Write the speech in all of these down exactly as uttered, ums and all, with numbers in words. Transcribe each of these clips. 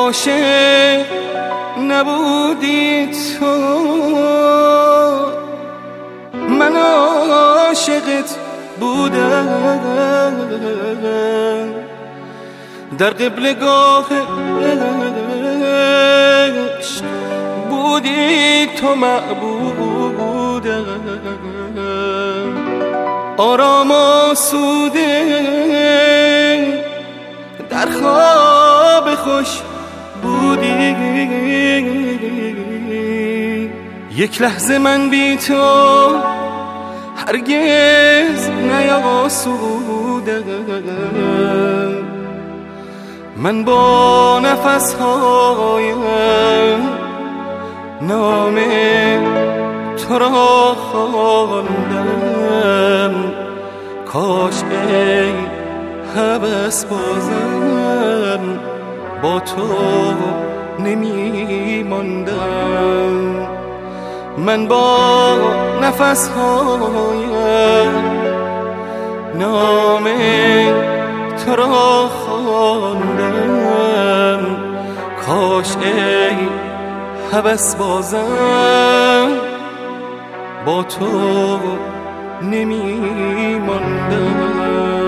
عاشق نبودی تو، من عاشقت بودم. در قبلگاه عشق بودی تو معبودم. آرام آسوده در خواب خوش بودی. یک لحظه من بی تو هرگز نیاسودم. من با نفسهایم نام تو را خواندم. کاش ای هوس بازم با تو نمی ماندم. من با نفسهایم نام تو را خواندم. کاش ای هوس بازم با تو نمی ماندم.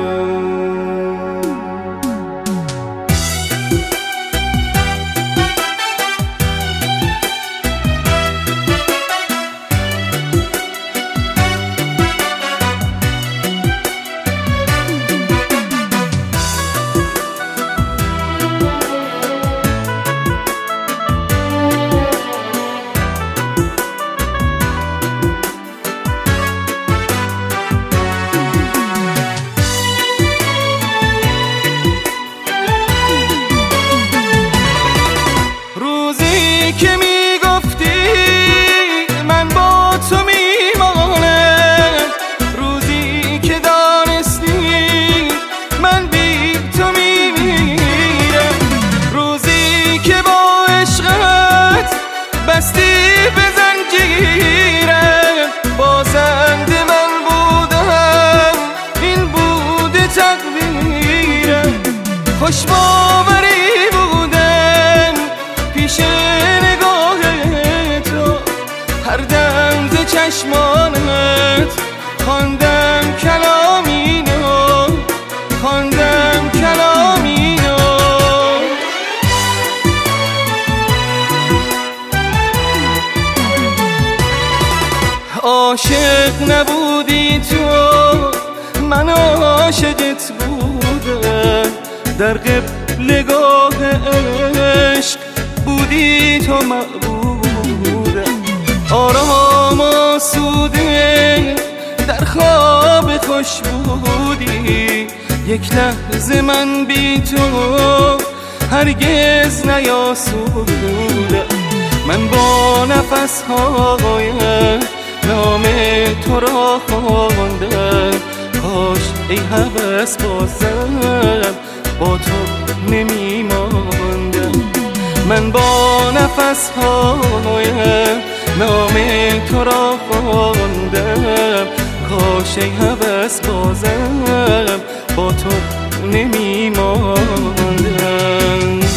که می گفتی من با تو میمانم، روزی که دانستی من بی تو میمیرم، روزی که با عشقت بستی به زنجیرم، بازنده من بودم این بوده تقدیرم. خوش باوری بودم پیش هر دم ز چشمانت خواندم کلامی نو، خواندم کلامی نو. عاشق نبودی تو، من عاشقت بودم. در قبلگاه عشق بودی تو معبودم. آرام آسوده در خواب خوش بودی. یک لحظه من بی تو هرگز نیاسودم. من با نفسهایم نام تو را خواندم. کاش ای هوس بازم با تو نمی ماندم. من با نفسهایم نام تو را خواندم. کاش ای هوس بازم با تو نمی ماندم.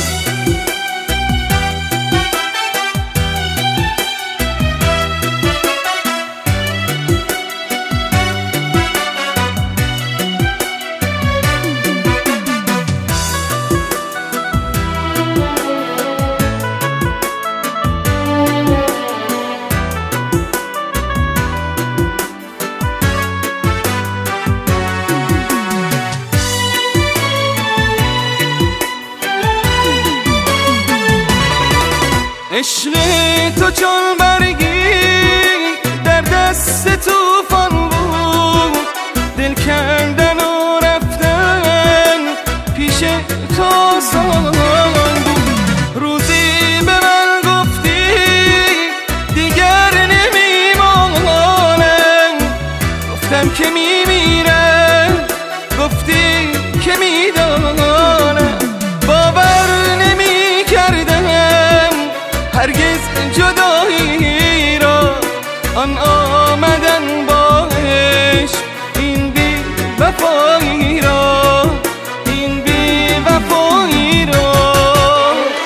عشق تو چون برگی در دست توفان بود، دل کندن و رفتن پیش تو آسان بود. روزی به من گفتی دیگر نمیمانم، گفتم که میمیرم، گفتی که میدانم. باور نمی کردم هرگز جدایی را، آن آمدن با عشق این بی وفایی را، این بی وفایی را.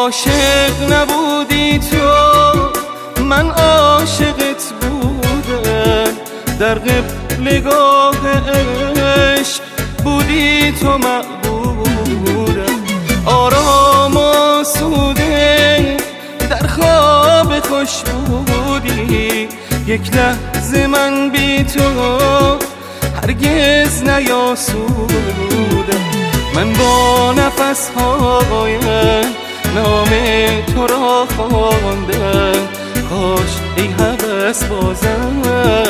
عاشق نبودی تو، من عاشقت بودم. در قبلگاه عشق بودی تو معبودم. آرام آسوده در خواب خوش بودی. یک لحظه من بی تو هرگز نیاسودم. من با نفس‌هایم نام تو را خواندم. کاش ای هوس بازم